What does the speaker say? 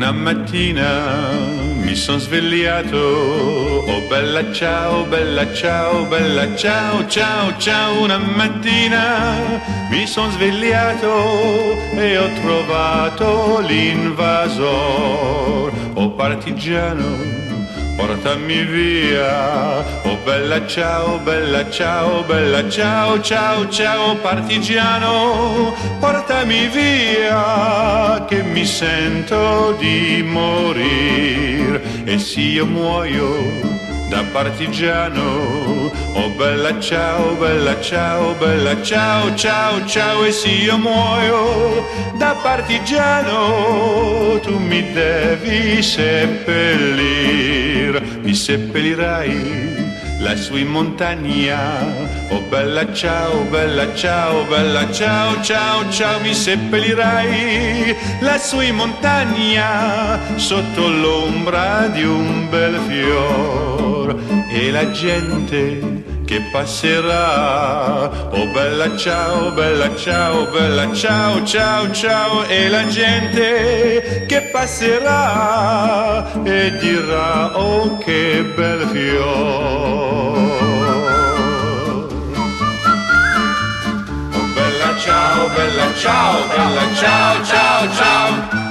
Una mattina mi son svegliato, oh bella ciao, bella ciao, bella ciao, ciao, ciao. Una mattina mi son svegliato e ho trovato l'invasor, oh partigiano, portami via, oh bella ciao, bella ciao, bella ciao, ciao, ciao, partigiano, portami via, che mi sento di morir, e se io muoio da partigiano, oh bella ciao, bella ciao, bella ciao, ciao, ciao, e se io muoio da partigiano, tu mi devi seppellir, mi seppellirai lassù in montagna, oh bella ciao, bella ciao, bella ciao, ciao, ciao, mi seppellirai lassù in montagna, sotto l'ombra di un bel fior, e la gente che passerà, oh bella ciao, bella ciao, bella ciao, ciao, ciao, e la gente che passerà e dirà, oh che bel fior. Oh bella ciao, bella ciao, bella ciao, ciao, ciao.